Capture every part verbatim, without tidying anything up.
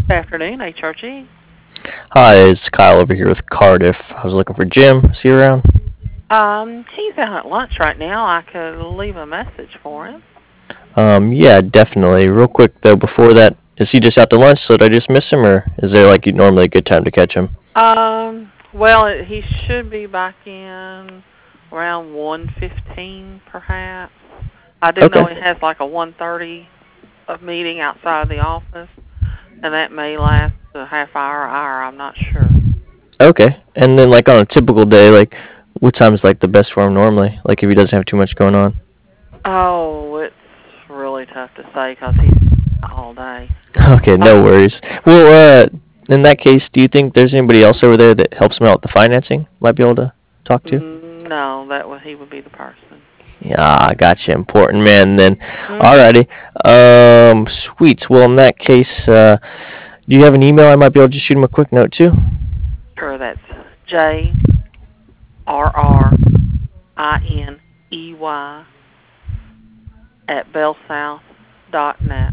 Afternoon, H R G. Hi, it's Kyle over here with Cardiff. I was looking for Jim. Is he around? Um, he's out at lunch right now. I could leave a message for him. Um, yeah, definitely. Real quick though, before that, is he just out to lunch? So did I just miss him, or is there like normally a good time to catch him? Um, well, it, he should be back in around one fifteen, perhaps. I do know Okay. he has like a one thirty of meeting outside of the office, and that may last a half hour, hour. I'm not sure. Okay. And then like on a typical day, like what time is like the best for him normally? Like if he doesn't have too much going on. Oh, it's really tough to say because he's out all day. Okay, no Um, worries. Well, uh, in that case, do you think there's anybody else over there that helps him out with the financing? Might be able to talk to. no, that would he would be the person. Yeah, I gotcha. Important man then. Mhm. Alrighty. Um, sweet. Well, in that case, uh, do you have an email I might be able to just shoot him a quick note to? Sure, that's J R R I N E Y at bellsouth dot net.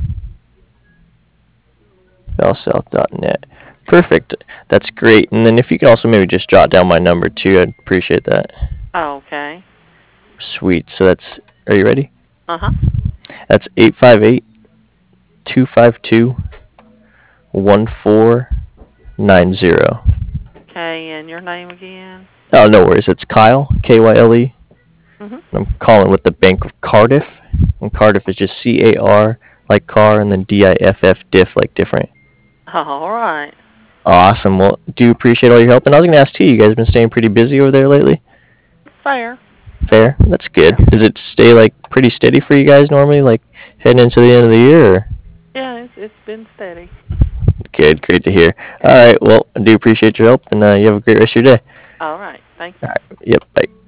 bellsouth dot net. Perfect. That's great. And then if you can also maybe just jot down my number too, I'd appreciate that. Okay. Sweet. So that's, are you ready? Uh huh. That's eight five eight, two five two, one four nine zero. Okay, and your name again? Oh, no worries. It's Kyle, K Y L E. Mhm. I'm calling with the Bank of Cardiff. And Cardiff is just C A R like car and then D I F F diff like different. All right. Awesome. Well, do appreciate all your help. And I was going to ask too, you guys been staying pretty busy over there lately? Fair. Fair. That's good. Does it stay like pretty steady for you guys normally, like heading into the end of the year? Or? Yeah, it's it's been steady. Good. Great to hear. All right. Well, I do appreciate your help, and uh, you have a great rest of your day. All right. Thank All you. right. Yep. Bye.